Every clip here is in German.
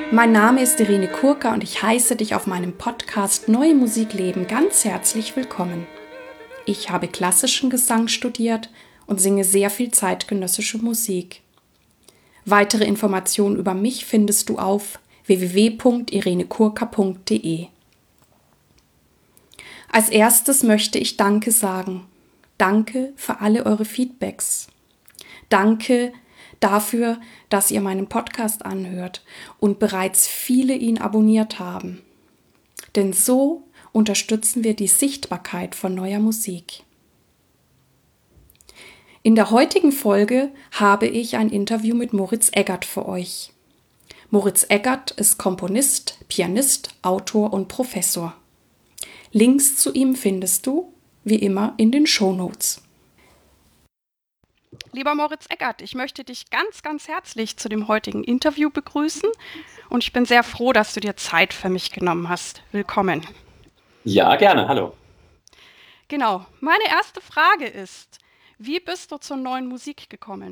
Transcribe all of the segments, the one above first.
Mein Name ist Irene Kurka und ich heiße dich auf meinem Podcast Neue Musik leben ganz herzlich willkommen. Ich habe klassischen Gesang studiert und singe sehr viel zeitgenössische Musik. Weitere Informationen über mich findest du auf www.irenekurka.de. Als erstes möchte ich Danke sagen. Danke für alle eure Feedbacks. Danke dafür, dass ihr meinen Podcast anhört und bereits viele ihn abonniert haben. Denn so unterstützen wir die Sichtbarkeit von neuer Musik. In der heutigen Folge habe ich ein Interview mit Moritz Eggert für euch. Moritz Eggert ist Komponist, Pianist, Autor und Professor. Links zu ihm findest du, wie immer, in den Shownotes. Lieber Moritz Eggert, ich möchte dich ganz, ganz herzlich zu dem heutigen Interview begrüßen und ich bin sehr froh, dass du dir Zeit für mich genommen hast. Willkommen. Ja, gerne. Hallo. Genau. Meine erste Frage ist, wie bist du zur neuen Musik gekommen?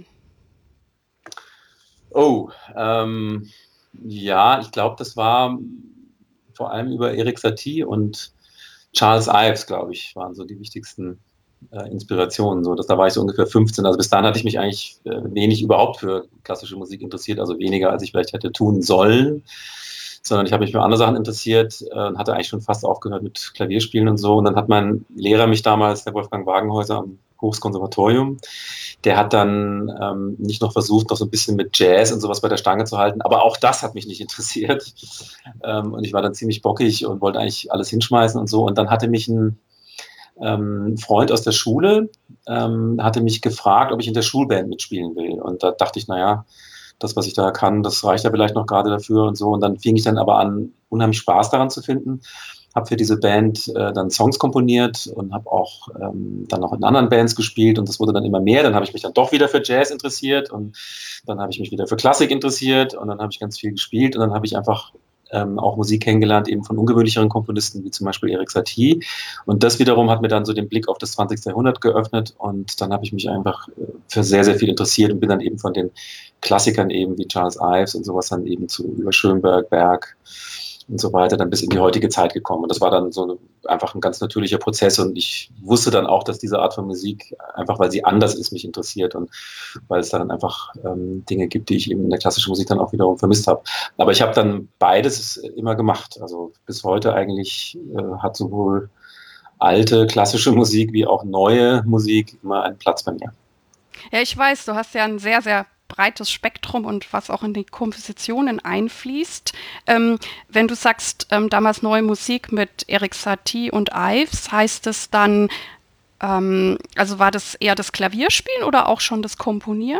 Ja, ich glaube, das war vor allem über Erik Satie und Charles Ives, glaube ich, waren so die wichtigsten Inspirationen. Da war ich so ungefähr 15. Also bis dahin hatte ich mich eigentlich wenig überhaupt für klassische Musik interessiert, also weniger, als ich vielleicht hätte tun sollen, sondern ich habe mich für andere Sachen interessiert und hatte eigentlich schon fast aufgehört mit Klavierspielen und so. Und dann hat mein Lehrer mich damals, der Wolfgang Wagenhäuser am Berufskonservatorium, der hat dann nicht noch versucht, noch so ein bisschen mit Jazz und sowas bei der Stange zu halten, aber auch das hat mich nicht interessiert. Und ich war dann ziemlich bockig und wollte eigentlich alles hinschmeißen und so. Und dann hatte mich ein Freund aus der Schule, hatte mich gefragt, ob ich in der Schulband mitspielen will. Und da dachte ich, naja, das, was ich da kann, das reicht ja vielleicht noch gerade dafür und so. Und dann fing ich dann aber an, unheimlich Spaß daran zu finden. Habe für diese Band dann Songs komponiert und habe auch dann noch in anderen Bands gespielt und das wurde dann immer mehr. Dann habe ich mich dann doch wieder für Jazz interessiert und dann habe ich mich wieder für Klassik interessiert und dann habe ich ganz viel gespielt und dann habe ich einfach auch Musik kennengelernt, eben von ungewöhnlicheren Komponisten, wie zum Beispiel Erik Satie. Und das wiederum hat mir dann so den Blick auf das 20. Jahrhundert geöffnet und dann habe ich mich einfach für sehr, sehr viel interessiert und bin dann eben von den Klassikern eben wie Charles Ives und sowas dann eben zu über Schönberg, Berg und so weiter dann bis in die heutige Zeit gekommen. Und das war dann einfach ein ganz natürlicher Prozess und ich wusste dann auch, dass diese Art von Musik, einfach weil sie anders ist, mich interessiert und weil es dann einfach Dinge gibt, die ich eben in der klassischen Musik dann auch wiederum vermisst habe. Aber ich habe dann beides immer gemacht. Also bis heute eigentlich hat sowohl alte klassische Musik wie auch neue Musik immer einen Platz bei mir. Ja, ich weiß, du hast ja ein sehr, sehr breites Spektrum und was auch in die Kompositionen einfließt. Wenn du sagst, damals neue Musik mit Erik Satie und Ives, heißt es dann, also war das eher das Klavierspielen oder auch schon das Komponieren?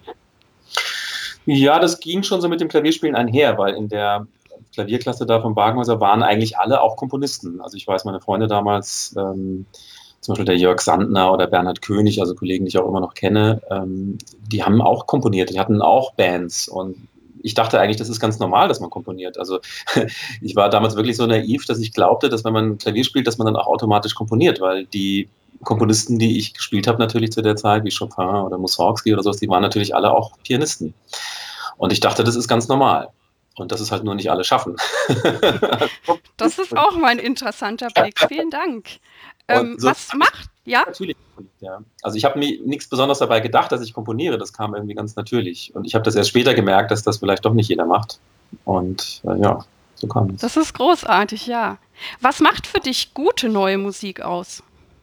Ja, das ging schon so mit dem Klavierspielen einher, weil in der Klavierklasse da vom Wagenhäuser waren eigentlich alle auch Komponisten. Also ich weiß, meine Freunde damals, zum Beispiel der Jörg Sandner oder Bernhard König, also Kollegen, die ich auch immer noch kenne, die haben auch komponiert, die hatten auch Bands und ich dachte eigentlich, das ist ganz normal, dass man komponiert. Also ich war damals wirklich so naiv, dass ich glaubte, dass wenn man Klavier spielt, dass man dann auch automatisch komponiert, weil die Komponisten, die ich gespielt habe natürlich zu der Zeit, wie Chopin oder Mussorgsky oder sowas, die waren natürlich alle auch Pianisten. Und ich dachte, das ist ganz normal. Und dass es halt nur nicht alle schaffen. Das ist auch mal ein interessanter Blick. Vielen Dank. Und so Was macht, ja? natürlich, ja. Also ich habe mir nichts Besonderes dabei gedacht, dass ich komponiere. Das kam irgendwie ganz natürlich. Und ich habe das erst später gemerkt, dass das vielleicht doch nicht jeder macht. Und ja, so kam es. Das ist großartig, ja. Was macht für dich gute neue Musik aus?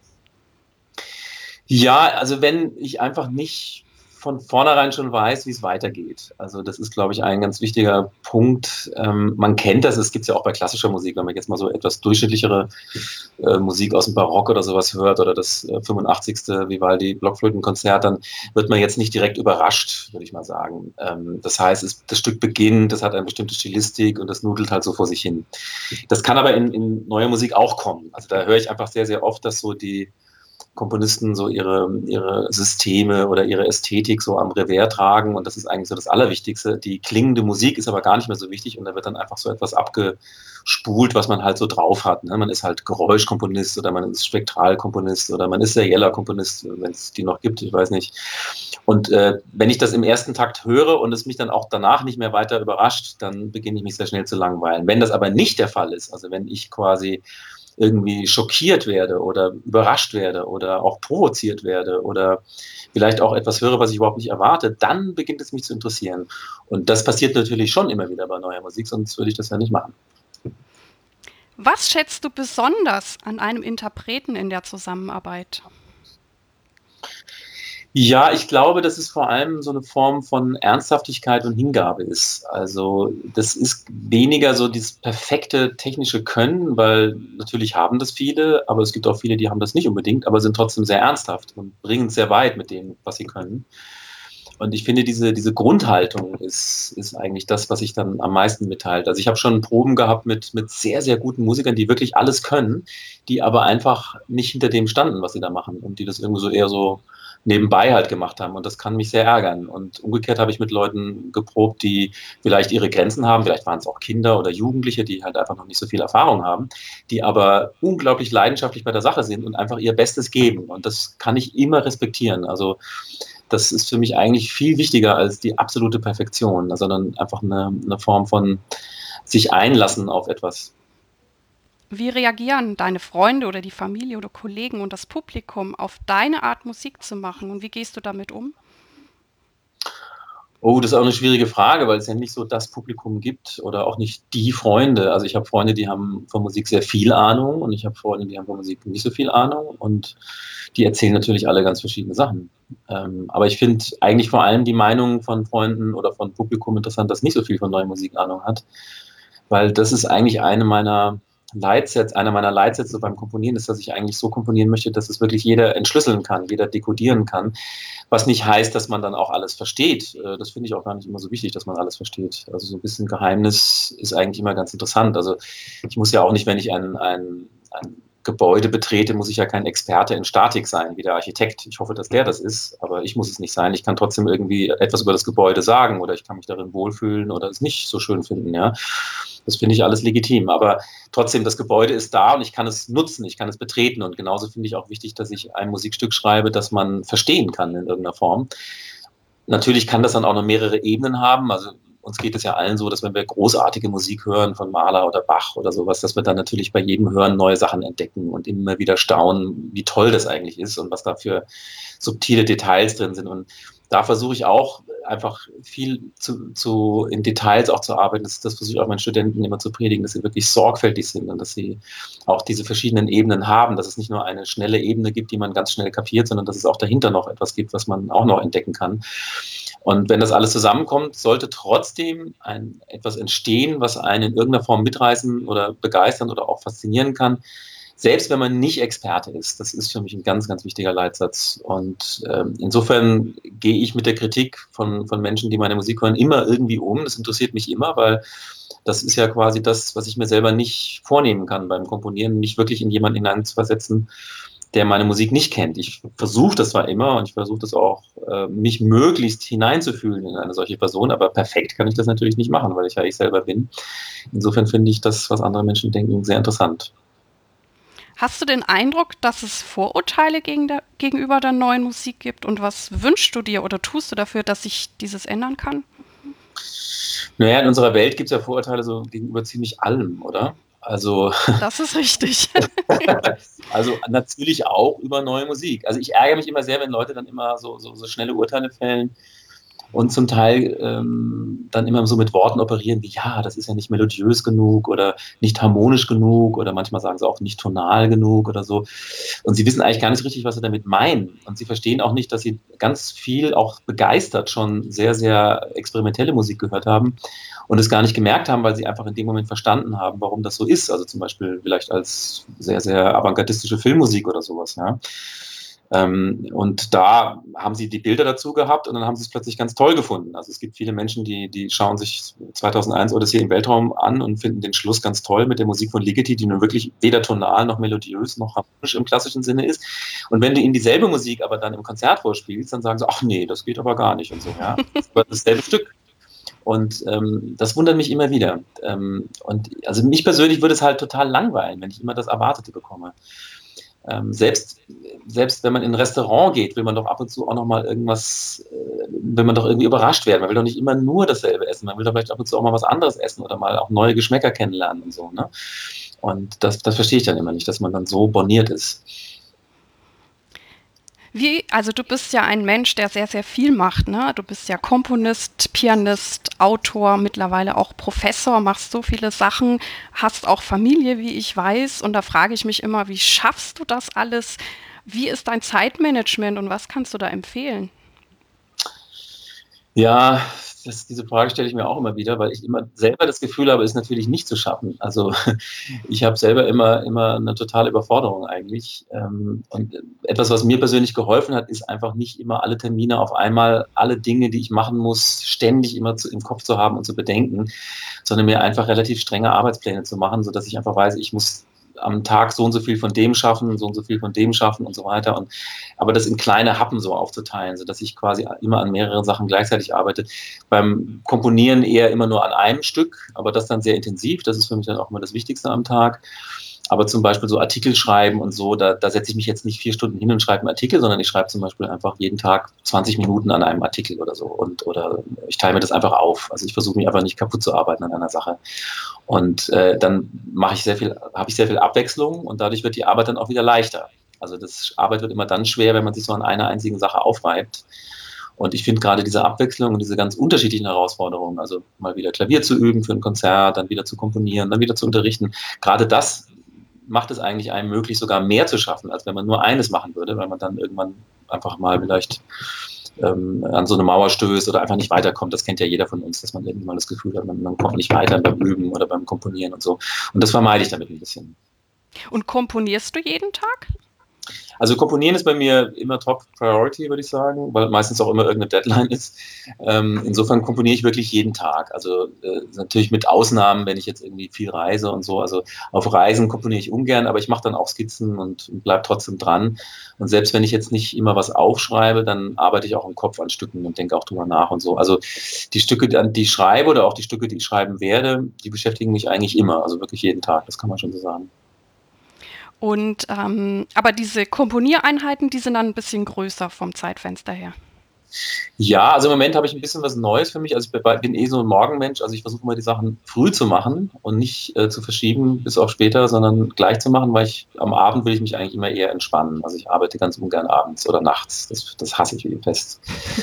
Ja, also wenn ich einfach nicht von vornherein schon weiß, wie es weitergeht. Also das ist, glaube ich, ein ganz wichtiger Punkt. Man kennt das, es gibt es ja auch bei klassischer Musik, wenn man jetzt mal so etwas durchschnittlichere Musik aus dem Barock oder sowas hört oder das 85. Vivaldi Blockflötenkonzert, dann wird man jetzt nicht direkt überrascht, würde ich mal sagen. Das heißt, das Stück beginnt, das hat eine bestimmte Stilistik und das nudelt halt so vor sich hin. Das kann aber in neuer Musik auch kommen. Also da höre ich einfach sehr, sehr oft, dass so die Komponisten so ihre Systeme oder ihre Ästhetik so am Revers tragen und das ist eigentlich so das Allerwichtigste. Die klingende Musik ist aber gar nicht mehr so wichtig und da wird dann einfach so etwas abgespult, was man halt so drauf hat. Ne? Man ist halt Geräuschkomponist oder man ist Spektralkomponist oder man ist serieller Komponist, wenn es die noch gibt, ich weiß nicht. Und wenn ich das im ersten Takt höre und es mich dann auch danach nicht mehr weiter überrascht, dann beginne ich mich sehr schnell zu langweilen. Wenn das aber nicht der Fall ist, also wenn ich quasi irgendwie schockiert werde oder überrascht werde oder auch provoziert werde oder vielleicht auch etwas höre, was ich überhaupt nicht erwarte, dann beginnt es mich zu interessieren. Und das passiert natürlich schon immer wieder bei neuer Musik, sonst würde ich das ja nicht machen. Was schätzt du besonders an einem Interpreten in der Zusammenarbeit? Ja, ich glaube, dass es vor allem so eine Form von Ernsthaftigkeit und Hingabe ist. Also das ist weniger so dieses perfekte technische Können, weil natürlich haben das viele, aber es gibt auch viele, die haben das nicht unbedingt, aber sind trotzdem sehr ernsthaft und bringen es sehr weit mit dem, was sie können. Und ich finde, diese Grundhaltung ist eigentlich das, was sich dann am meisten mitteilt. Also ich habe schon Proben gehabt mit sehr, sehr guten Musikern, die wirklich alles können, die aber einfach nicht hinter dem standen, was sie da machen und die das irgendwie so eher so nebenbei halt gemacht haben. Und das kann mich sehr ärgern. Und umgekehrt habe ich mit Leuten geprobt, die vielleicht ihre Grenzen haben, vielleicht waren es auch Kinder oder Jugendliche, die halt einfach noch nicht so viel Erfahrung haben, die aber unglaublich leidenschaftlich bei der Sache sind und einfach ihr Bestes geben. Und das kann ich immer respektieren. Also das ist für mich eigentlich viel wichtiger als die absolute Perfektion, sondern einfach eine Form von sich einlassen auf etwas. Wie reagieren deine Freunde oder die Familie oder Kollegen und das Publikum auf deine Art, Musik zu machen? Und wie gehst du damit um? Oh, das ist auch eine schwierige Frage, weil es ja nicht so das Publikum gibt oder auch nicht die Freunde. Also ich habe Freunde, die haben von Musik sehr viel Ahnung und ich habe Freunde, die haben von Musik nicht so viel Ahnung und die erzählen natürlich alle ganz verschiedene Sachen. Aber ich finde eigentlich vor allem die Meinung von Freunden oder von Publikum interessant, das nicht so viel von neuer Musik Ahnung hat, weil das ist eigentlich einer meiner Leitsätze beim Komponieren ist, dass ich eigentlich so komponieren möchte, dass es wirklich jeder entschlüsseln kann, jeder dekodieren kann. Was nicht heißt, dass man dann auch alles versteht. Das finde ich auch gar nicht immer so wichtig, dass man alles versteht. Also so ein bisschen Geheimnis ist eigentlich immer ganz interessant. Also ich muss ja auch nicht, wenn ich ein Gebäude betrete, muss ich ja kein Experte in Statik sein, wie der Architekt. Ich hoffe, dass der das ist, aber ich muss es nicht sein. Ich kann trotzdem irgendwie etwas über das Gebäude sagen oder ich kann mich darin wohlfühlen oder es nicht so schön finden. Ja, das finde ich alles legitim. Aber trotzdem, das Gebäude ist da und ich kann es nutzen, ich kann es betreten. Und genauso finde ich auch wichtig, dass ich ein Musikstück schreibe, das man verstehen kann in irgendeiner Form. Natürlich kann das dann auch noch mehrere Ebenen haben. Also uns geht es ja allen so, dass wenn wir großartige Musik hören von Mahler oder Bach oder sowas, dass wir dann natürlich bei jedem Hören neue Sachen entdecken und immer wieder staunen, wie toll das eigentlich ist und was da für subtile Details drin sind. Und da versuche ich auch einfach viel in Details auch zu arbeiten. Das versuche ich auch meinen Studenten immer zu predigen, dass sie wirklich sorgfältig sind und dass sie auch diese verschiedenen Ebenen haben, dass es nicht nur eine schnelle Ebene gibt, die man ganz schnell kapiert, sondern dass es auch dahinter noch etwas gibt, was man auch noch entdecken kann. Und wenn das alles zusammenkommt, sollte trotzdem etwas entstehen, was einen in irgendeiner Form mitreißen oder begeistern oder auch faszinieren kann, selbst wenn man nicht Experte ist. Das ist für mich ein ganz, ganz wichtiger Leitsatz. Und insofern gehe ich mit der Kritik von Menschen, die meine Musik hören, immer irgendwie um. Das interessiert mich immer, weil das ist ja quasi das, was ich mir selber nicht vornehmen kann beim Komponieren, mich wirklich in jemanden hineinzuversetzen, der meine Musik nicht kennt. Ich versuche das zwar immer und ich versuche das auch, mich möglichst hineinzufühlen in eine solche Person, aber perfekt kann ich das natürlich nicht machen, weil ich selber bin. Insofern finde ich das, was andere Menschen denken, sehr interessant. Hast du den Eindruck, dass es Vorurteile gegenüber der neuen Musik gibt? Und was wünschst du dir oder tust du dafür, dass sich dieses ändern kann? Naja, in unserer Welt gibt es ja Vorurteile so gegenüber ziemlich allem, oder? Also, Das ist richtig. also natürlich auch über neue Musik. Also ich ärgere mich immer sehr, wenn Leute dann immer so schnelle Urteile fällen und zum Teil dann immer so mit Worten operieren wie, ja, das ist ja nicht melodiös genug oder nicht harmonisch genug oder manchmal sagen sie auch nicht tonal genug oder so. Und sie wissen eigentlich gar nicht so richtig, was sie damit meinen. Und sie verstehen auch nicht, dass sie ganz viel auch begeistert schon sehr, sehr experimentelle Musik gehört haben und es gar nicht gemerkt haben, weil sie einfach in dem Moment verstanden haben, warum das so ist. Also zum Beispiel vielleicht als sehr, sehr avantgardistische Filmmusik oder sowas, ja. Und da haben sie die Bilder dazu gehabt und dann haben sie es plötzlich ganz toll gefunden. Also es gibt viele Menschen, die schauen sich 2001 Odyssee im Weltraum an und finden den Schluss ganz toll mit der Musik von Ligeti, die nun wirklich weder tonal noch melodiös noch harmonisch im klassischen Sinne ist. Und wenn du ihnen dieselbe Musik aber dann im Konzert vorspielst, dann sagen sie, ach nee, das geht aber gar nicht und so. Ja, das ist dasselbe Stück. Und das wundert mich immer wieder. Und also mich persönlich würde es halt total langweilen, wenn ich immer das Erwartete bekomme. Selbst wenn man in ein Restaurant geht, will man doch ab und zu auch noch mal irgendwas, will man doch irgendwie überrascht werden. Man will doch nicht immer nur dasselbe essen. Man will doch vielleicht ab und zu auch mal was anderes essen oder mal auch neue Geschmäcker kennenlernen und so. Ne? Und das verstehe ich dann immer nicht, dass man dann so borniert ist. Also du bist ja ein Mensch, der sehr, sehr viel macht, ne? Du bist ja Komponist, Pianist, Autor, mittlerweile auch Professor, machst so viele Sachen, hast auch Familie, wie ich weiß. Und da frage ich mich immer, wie schaffst du das alles? Wie ist dein Zeitmanagement und was kannst du da empfehlen? Ja, diese Frage stelle ich mir auch immer wieder, weil ich immer selber das Gefühl habe, es natürlich nicht zu schaffen. Also ich habe selber immer eine totale Überforderung eigentlich. Und etwas, was mir persönlich geholfen hat, ist einfach nicht immer alle Termine auf einmal, alle Dinge, die ich machen muss, ständig immer im Kopf zu haben und zu bedenken, sondern mir einfach relativ strenge Arbeitspläne zu machen, sodass ich einfach weiß, ich muss am Tag so und so viel von dem schaffen, so und so viel von dem schaffen und so weiter. Aber das in kleine Happen so aufzuteilen, sodass ich quasi immer an mehreren Sachen gleichzeitig arbeite. Beim Komponieren eher immer nur an einem Stück, aber das dann sehr intensiv. Das ist für mich dann auch immer das Wichtigste am Tag. Aber zum Beispiel so Artikel schreiben und so, da setze ich mich jetzt nicht 4 Stunden hin und schreibe einen Artikel, sondern ich schreibe zum Beispiel einfach jeden Tag 20 Minuten an einem Artikel oder so. Oder ich teile mir das einfach auf. Also ich versuche mich einfach nicht kaputt zu arbeiten an einer Sache. Und dann habe ich sehr viel Abwechslung und dadurch wird die Arbeit dann auch wieder leichter. Also das Arbeit wird immer dann schwer, wenn man sich so an einer einzigen Sache aufreibt. Und ich finde gerade diese Abwechslung und diese ganz unterschiedlichen Herausforderungen, also mal wieder Klavier zu üben für ein Konzert, dann wieder zu komponieren, dann wieder zu unterrichten, gerade das macht es eigentlich einem möglich, sogar mehr zu schaffen, als wenn man nur eines machen würde, weil man dann irgendwann einfach mal vielleicht an so eine Mauer stößt oder einfach nicht weiterkommt. Das kennt ja jeder von uns, dass man irgendwann mal das Gefühl hat, man kommt nicht weiter beim Üben oder beim Komponieren und so. Und das vermeide ich damit ein bisschen. Und komponierst du jeden Tag? Also Komponieren ist bei mir immer Top Priority, würde ich sagen, weil meistens auch immer irgendeine Deadline ist. Insofern komponiere ich wirklich jeden Tag. Also natürlich mit Ausnahmen, wenn ich jetzt irgendwie viel reise und so. Also auf Reisen komponiere ich ungern, aber ich mache dann auch Skizzen und bleibe trotzdem dran. Und selbst wenn ich jetzt nicht immer was aufschreibe, dann arbeite ich auch im Kopf an Stücken und denke auch drüber nach und so. Also die Stücke, die ich schreibe oder auch die Stücke, die ich schreiben werde, die beschäftigen mich eigentlich immer. Also wirklich jeden Tag, das kann man schon so sagen. Und aber diese Komponiereinheiten, die sind dann ein bisschen größer vom Zeitfenster her. Ja, also im Moment habe ich ein bisschen was Neues für mich. Also ich bin eh so ein Morgenmensch. Also ich versuche immer die Sachen früh zu machen und nicht zu verschieben bis auf später, sondern gleich zu machen, weil am Abend will ich mich eigentlich immer eher entspannen. Also ich arbeite ganz ungern abends oder nachts. Das hasse ich wie die Pest.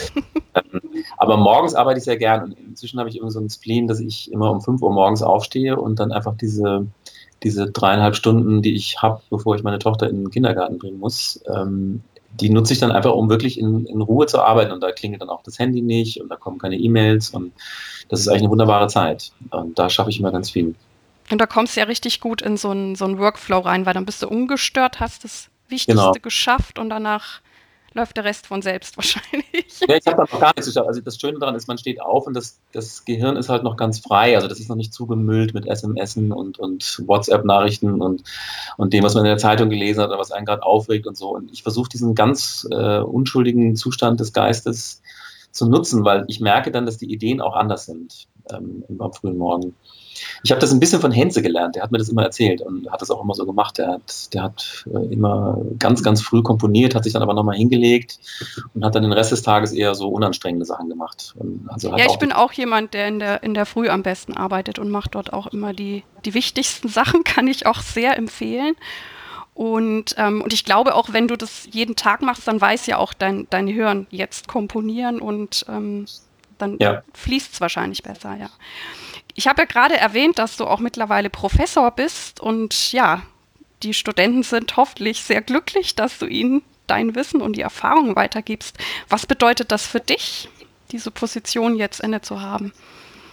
Aber morgens arbeite ich sehr gern. Und inzwischen habe ich irgendwie so einen Spleen, dass ich immer um 5 Uhr morgens aufstehe und dann einfach diese 3,5 Stunden, die ich habe, bevor ich meine Tochter in den Kindergarten bringen muss, die nutze ich dann einfach, um wirklich in Ruhe zu arbeiten. Und da klingelt dann auch das Handy nicht und da kommen keine E-Mails. Und das ist eigentlich eine wunderbare Zeit. Und da schaffe ich immer ganz viel. Und da kommst du ja richtig gut in so einen Workflow rein, weil dann bist du ungestört, hast das Genau. Wichtigste geschafft und danach läuft der Rest von selbst wahrscheinlich. Ja, ich habe da noch gar nichts geschafft. Also das Schöne daran ist, man steht auf und das Gehirn ist halt noch ganz frei. Also das ist noch nicht zugemüllt mit SMSen und WhatsApp-Nachrichten und dem, was man in der Zeitung gelesen hat oder was einen gerade aufregt und so. Und ich versuche diesen ganz unschuldigen Zustand des Geistes zu nutzen, weil ich merke dann, dass die Ideen auch anders sind am frühen Morgen. Ich habe das ein bisschen von Henze gelernt, der hat mir das immer erzählt und hat das auch immer so gemacht. Der hat immer ganz, ganz früh komponiert, hat sich dann aber nochmal hingelegt und hat dann den Rest des Tages eher so unanstrengende Sachen gemacht. Also Ja, ich bin auch jemand, der in der Früh am besten arbeitet und macht dort auch immer die wichtigsten Sachen, kann ich auch sehr empfehlen. Und ich glaube auch, wenn du das jeden Tag machst, dann weiß ja auch dein Hirn jetzt komponieren und dann fließt es wahrscheinlich besser, ja. Ich habe ja gerade erwähnt, dass du auch mittlerweile Professor bist und ja, die Studenten sind hoffentlich sehr glücklich, dass du ihnen dein Wissen und die Erfahrungen weitergibst. Was bedeutet das für dich, diese Position jetzt inne zu haben?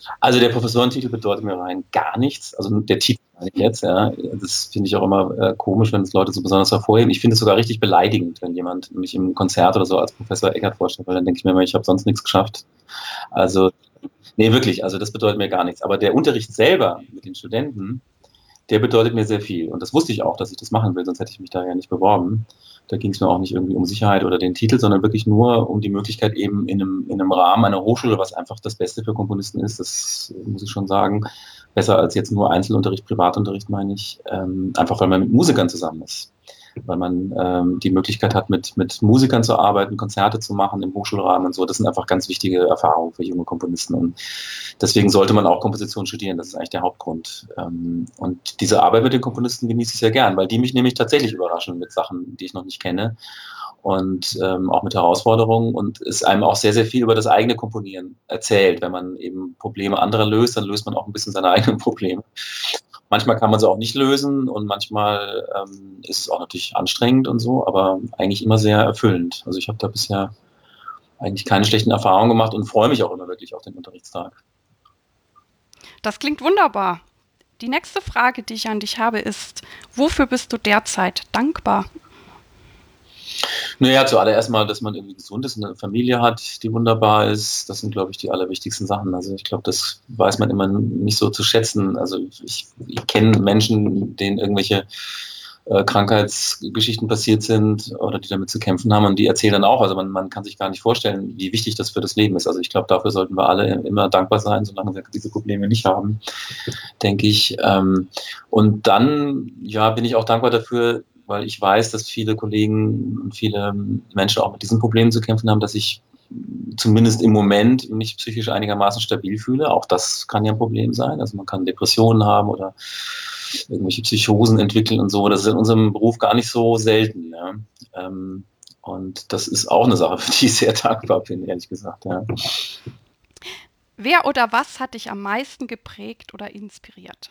Also der Professorentitel bedeutet mir rein gar nichts. Also der Titel meine ich jetzt, ja. Das finde ich auch immer komisch, wenn es Leute so besonders hervorheben. Ich finde es sogar richtig beleidigend, wenn jemand mich im Konzert oder so als Professor Eckert vorstellt, weil dann denke ich mir immer, ich habe sonst nichts geschafft. Also, nee, wirklich, also das bedeutet mir gar nichts. Aber der Unterricht selber mit den Studenten, der bedeutet mir sehr viel. Und das wusste ich auch, dass ich das machen will, sonst hätte ich mich da ja nicht beworben. Da ging es mir auch nicht irgendwie um Sicherheit oder den Titel, sondern wirklich nur um die Möglichkeit, eben in einem Rahmen einer Hochschule, was einfach das Beste für Komponisten ist, das muss ich schon sagen, besser als jetzt nur Einzelunterricht, Privatunterricht, meine ich, einfach weil man mit Musikern zusammen ist. Weil man die Möglichkeit hat, mit Musikern zu arbeiten, Konzerte zu machen im Hochschulrahmen und so. Das sind einfach ganz wichtige Erfahrungen für junge Komponisten. Und deswegen sollte man auch Komposition studieren. Das ist eigentlich der Hauptgrund. Und diese Arbeit mit den Komponisten genieße ich sehr gern, weil die mich nämlich tatsächlich überraschen mit Sachen, die ich noch nicht kenne. Und auch mit Herausforderungen und es einem auch sehr, sehr viel über das eigene Komponieren erzählt. Wenn man eben Probleme anderer löst, dann löst man auch ein bisschen seine eigenen Probleme. Manchmal kann man sie auch nicht lösen und manchmal ist es auch natürlich anstrengend und so, aber eigentlich immer sehr erfüllend. Also ich habe da bisher eigentlich keine schlechten Erfahrungen gemacht und freue mich auch immer wirklich auf den Unterrichtstag. Das klingt wunderbar. Die nächste Frage, die ich an dich habe, ist, wofür bist du derzeit dankbar? Naja, zuallererst mal, dass man irgendwie gesund ist und eine Familie hat, die wunderbar ist. Das sind, glaube ich, die allerwichtigsten Sachen. Also ich glaube, das weiß man immer nicht so zu schätzen. Also ich kenne Menschen, denen irgendwelche Krankheitsgeschichten passiert sind oder die damit zu kämpfen haben und die erzählen dann auch. Also man kann sich gar nicht vorstellen, wie wichtig das für das Leben ist. Also ich glaube, dafür sollten wir alle immer dankbar sein, solange wir diese Probleme nicht haben, denke ich. Und dann, ja, bin ich auch dankbar dafür, weil ich weiß, dass viele Kollegen und viele Menschen auch mit diesen Problemen zu kämpfen haben, dass ich zumindest im Moment mich psychisch einigermaßen stabil fühle. Auch das kann ja ein Problem sein. Also man kann Depressionen haben oder irgendwelche Psychosen entwickeln und so. Das ist in unserem Beruf gar nicht so selten. Ja. Und das ist auch eine Sache, für die ich sehr dankbar bin, ehrlich gesagt. Ja. Wer oder was hat dich am meisten geprägt oder inspiriert?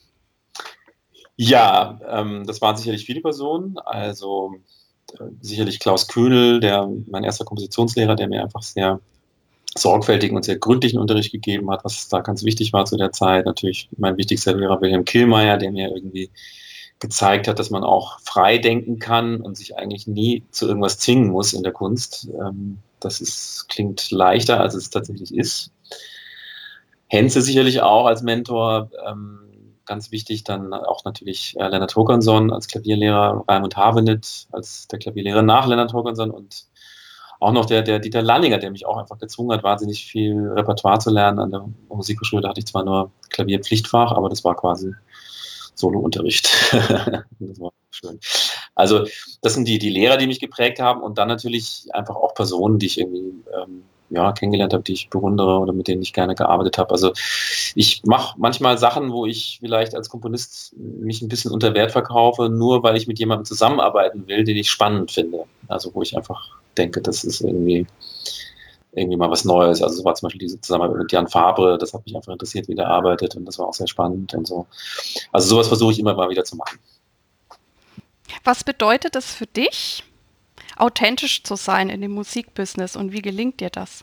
Ja, das waren sicherlich viele Personen. Also sicherlich Klaus Köhnel, mein erster Kompositionslehrer, der mir einfach sehr sorgfältigen und sehr gründlichen Unterricht gegeben hat, was da ganz wichtig war zu der Zeit. Natürlich mein wichtigster Lehrer Wilhelm Killmeier, der mir irgendwie gezeigt hat, dass man auch frei denken kann und sich eigentlich nie zu irgendwas zwingen muss in der Kunst. Klingt leichter, als es tatsächlich ist. Henze sicherlich auch als Mentor, ganz wichtig. Dann auch natürlich Lennart Håkansson als Klavierlehrer, Raimund Havenit als der Klavierlehrer nach Lennart Håkansson und auch noch der Dieter Lallinger, der mich auch einfach gezwungen hat, wahnsinnig viel Repertoire zu lernen. An der Musikhochschule da hatte ich zwar nur Klavierpflichtfach, aber das war quasi Solounterricht. Das war schön. Also das sind die Lehrer, die mich geprägt haben und dann natürlich einfach auch Personen, die ich irgendwie kennengelernt habe, die ich bewundere oder mit denen ich gerne gearbeitet habe. Also ich mache manchmal Sachen, wo ich vielleicht als Komponist mich ein bisschen unter Wert verkaufe, nur weil ich mit jemandem zusammenarbeiten will, den ich spannend finde. Also wo ich einfach denke, das ist irgendwie mal was Neues. Also so war zum Beispiel diese Zusammenarbeit mit Jan Fabre, das hat mich einfach interessiert, wie der arbeitet und das war auch sehr spannend und so. Also sowas versuche ich immer mal wieder zu machen. Was bedeutet es für dich, authentisch zu sein in dem Musikbusiness und wie gelingt dir das?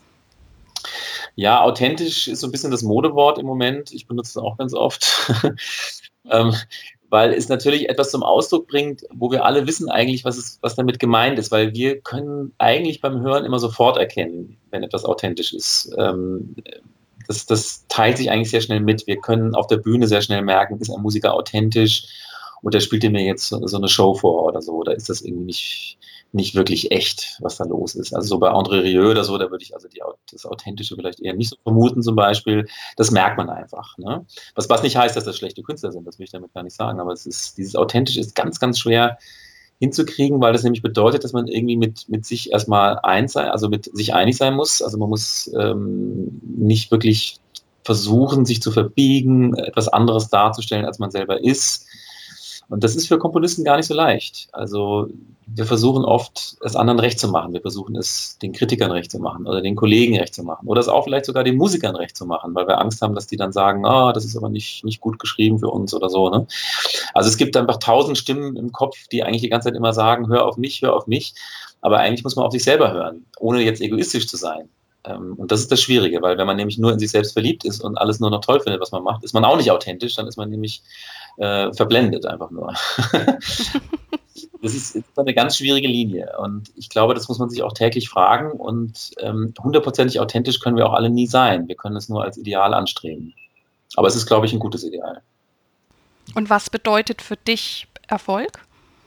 Ja, authentisch ist so ein bisschen das Modewort im Moment. Ich benutze es auch ganz oft. Weil es natürlich etwas zum Ausdruck bringt, wo wir alle wissen eigentlich, was damit gemeint ist, weil wir können eigentlich beim Hören immer sofort erkennen, wenn etwas authentisch ist. Das teilt sich eigentlich sehr schnell mit. Wir können auf der Bühne sehr schnell merken, ist ein Musiker authentisch oder spielt er mir jetzt so eine Show vor oder so, oder ist das irgendwie nicht wirklich echt, was da los ist. Also so bei André Rieu oder so, da würde ich also das Authentische vielleicht eher nicht so vermuten zum Beispiel. Das merkt man einfach. Ne? Was nicht heißt, dass das schlechte Künstler sind, das will ich damit gar nicht sagen, aber dieses Authentische ist ganz, ganz schwer hinzukriegen, weil das nämlich bedeutet, dass man irgendwie mit sich erstmal also mit sich einig sein muss. Also man muss nicht wirklich versuchen, sich zu verbiegen, etwas anderes darzustellen, als man selber ist. Und das ist für Komponisten gar nicht so leicht. Also wir versuchen oft, es anderen recht zu machen. Wir versuchen es den Kritikern recht zu machen oder den Kollegen recht zu machen oder es auch vielleicht sogar den Musikern recht zu machen, weil wir Angst haben, dass die dann sagen, das ist aber nicht gut geschrieben für uns oder so. Ne? Also es gibt einfach 1000 Stimmen im Kopf, die eigentlich die ganze Zeit immer sagen, hör auf mich, hör auf mich. Aber eigentlich muss man auf sich selber hören, ohne jetzt egoistisch zu sein. Und das ist das Schwierige, weil wenn man nämlich nur in sich selbst verliebt ist und alles nur noch toll findet, was man macht, ist man auch nicht authentisch, dann ist man nämlich verblendet einfach nur. Das ist eine ganz schwierige Linie und ich glaube, das muss man sich auch täglich fragen und hundertprozentig authentisch können wir auch alle nie sein. Wir können es nur als Ideal anstreben. Aber es ist, glaube ich, ein gutes Ideal. Und was bedeutet für dich Erfolg?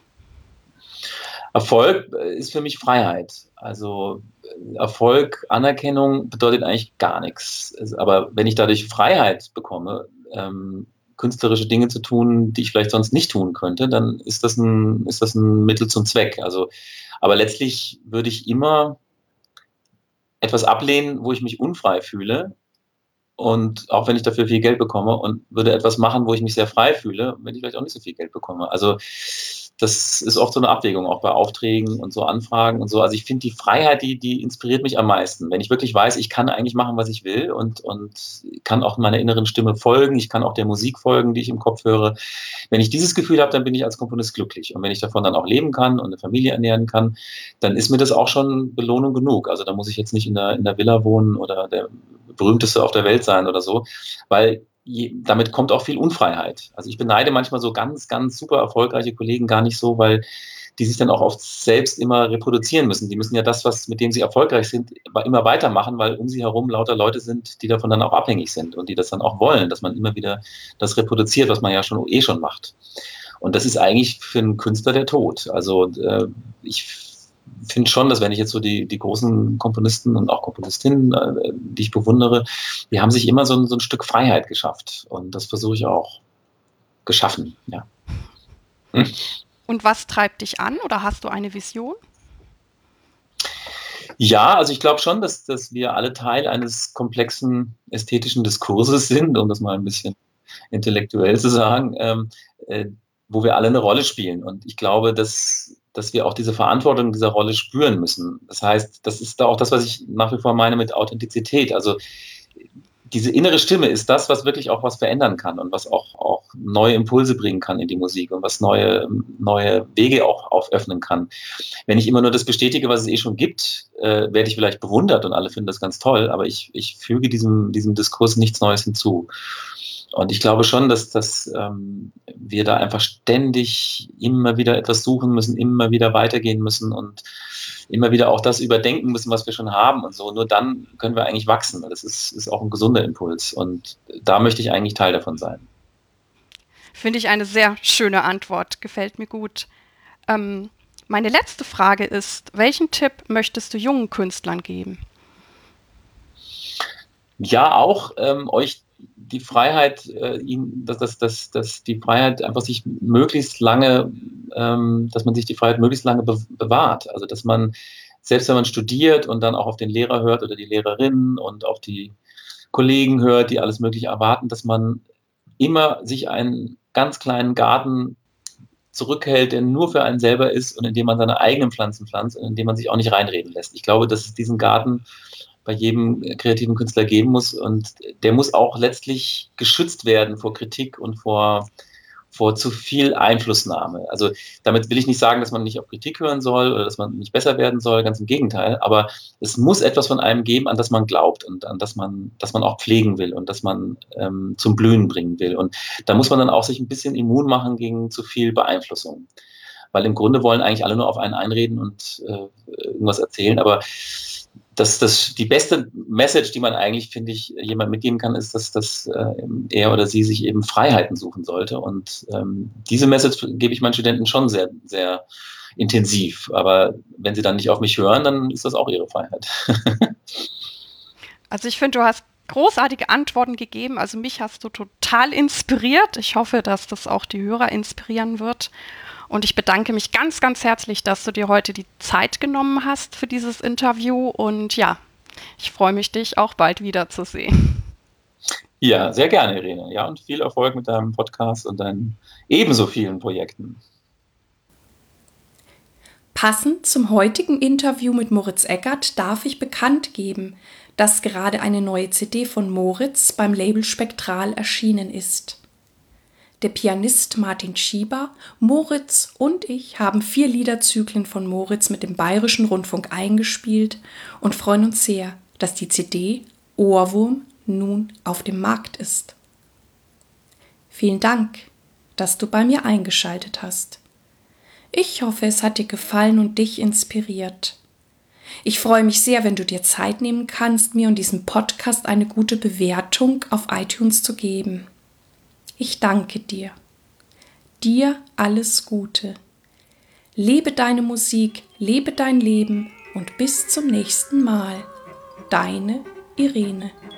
Erfolg ist für mich Freiheit. Also Erfolg, Anerkennung bedeutet eigentlich gar nichts. Aber wenn ich dadurch Freiheit bekomme, künstlerische Dinge zu tun, die ich vielleicht sonst nicht tun könnte, dann ist das ein Mittel zum Zweck. Also, aber letztlich würde ich immer etwas ablehnen, wo ich mich unfrei fühle. Und auch wenn ich dafür viel Geld bekomme und würde etwas machen, wo ich mich sehr frei fühle, wenn ich vielleicht auch nicht so viel Geld bekomme. Also das ist oft so eine Abwägung, auch bei Aufträgen und so Anfragen und so. Also ich finde die Freiheit, die inspiriert mich am meisten. Wenn ich wirklich weiß, ich kann eigentlich machen, was ich will und kann auch meiner inneren Stimme folgen, ich kann auch der Musik folgen, die ich im Kopf höre. Wenn ich dieses Gefühl habe, dann bin ich als Komponist glücklich. Und wenn ich davon dann auch leben kann und eine Familie ernähren kann, dann ist mir das auch schon Belohnung genug. Also da muss ich jetzt nicht in der Villa wohnen oder der berühmteste auf der Welt sein oder so, weil damit kommt auch viel Unfreiheit. Also ich beneide manchmal so ganz, ganz super erfolgreiche Kollegen gar nicht so, weil die sich dann auch oft selbst immer reproduzieren müssen. Die müssen ja das, mit dem sie erfolgreich sind, immer weitermachen, weil um sie herum lauter Leute sind, die davon dann auch abhängig sind und die das dann auch wollen, dass man immer wieder das reproduziert, was man ja schon macht. Und das ist eigentlich für einen Künstler der Tod. Also ich finde schon, dass wenn ich jetzt so die großen Komponisten und auch Komponistinnen, die ich bewundere, die haben sich immer so ein Stück Freiheit geschafft. Und das versuche ich auch geschaffen, ja. Und was treibt dich an oder hast du eine Vision? Ja, also ich glaube schon, dass wir alle Teil eines komplexen ästhetischen Diskurses sind, um das mal ein bisschen intellektuell zu sagen, wo wir alle eine Rolle spielen. Und ich glaube, dass wir auch diese Verantwortung dieser Rolle spüren müssen. Das heißt, das ist da auch das, was ich nach wie vor meine mit Authentizität. Also diese innere Stimme ist das, was wirklich auch was verändern kann und was auch neue Impulse bringen kann in die Musik und was neue Wege auch öffnen kann. Wenn ich immer nur das bestätige, was es eh schon gibt, werde ich vielleicht bewundert und alle finden das ganz toll, aber ich füge diesem Diskurs nichts Neues hinzu. Und ich glaube schon, dass wir da einfach ständig immer wieder etwas suchen müssen, immer wieder weitergehen müssen und immer wieder auch das überdenken müssen, was wir schon haben und so. Nur dann können wir eigentlich wachsen. Das ist auch ein gesunder Impuls. Und da möchte ich eigentlich Teil davon sein. Finde ich eine sehr schöne Antwort. Gefällt mir gut. Meine letzte Frage ist, welchen Tipp möchtest du jungen Künstlern geben? Ja, auch euch die Freiheit, dass die Freiheit einfach sich möglichst lange, dass man sich die Freiheit möglichst lange bewahrt. Also dass man, selbst wenn man studiert und dann auch auf den Lehrer hört oder die Lehrerin und auf die Kollegen hört, die alles Mögliche erwarten, dass man immer sich einen ganz kleinen Garten zurückhält, der nur für einen selber ist und in dem man seine eigenen Pflanzen pflanzt und in dem man sich auch nicht reinreden lässt. Ich glaube, dass es diesen Garten bei jedem kreativen Künstler geben muss und der muss auch letztlich geschützt werden vor Kritik und vor zu viel Einflussnahme. Also damit will ich nicht sagen, dass man nicht auf Kritik hören soll oder dass man nicht besser werden soll, ganz im Gegenteil, aber es muss etwas von einem geben, an das man glaubt und an das man auch pflegen will und das man zum Blühen bringen will. Und da muss man dann auch sich ein bisschen immun machen gegen zu viel Beeinflussung. Weil im Grunde wollen eigentlich alle nur auf einen einreden und irgendwas erzählen, aber die beste Message, die man eigentlich, finde ich, jemand mitgeben kann, ist, dass er oder sie sich eben Freiheiten suchen sollte. Und diese Message gebe ich meinen Studenten schon sehr, sehr intensiv. Aber wenn sie dann nicht auf mich hören, dann ist das auch ihre Freiheit. Also ich finde, du hast großartige Antworten gegeben. Also mich hast du total inspiriert. Ich hoffe, dass das auch die Hörer inspirieren wird. Und ich bedanke mich ganz, ganz herzlich, dass du dir heute die Zeit genommen hast für dieses Interview. Und ja, ich freue mich, dich auch bald wiederzusehen. Ja, sehr gerne, Irene. Ja, und viel Erfolg mit deinem Podcast und deinen ebenso vielen Projekten. Passend zum heutigen Interview mit Moritz Eckert darf ich bekannt geben, dass gerade eine neue CD von Moritz beim Label Spektral erschienen ist. Der Pianist Martin Schieber, Moritz und ich haben 4 Liederzyklen von Moritz mit dem Bayerischen Rundfunk eingespielt und freuen uns sehr, dass die CD Ohrwurm nun auf dem Markt ist. Vielen Dank, dass du bei mir eingeschaltet hast. Ich hoffe, es hat dir gefallen und dich inspiriert. Ich freue mich sehr, wenn du dir Zeit nehmen kannst, mir und diesem Podcast eine gute Bewertung auf iTunes zu geben. Ich danke dir. Dir alles Gute. Lebe deine Musik, lebe dein Leben und bis zum nächsten Mal. Deine Irene.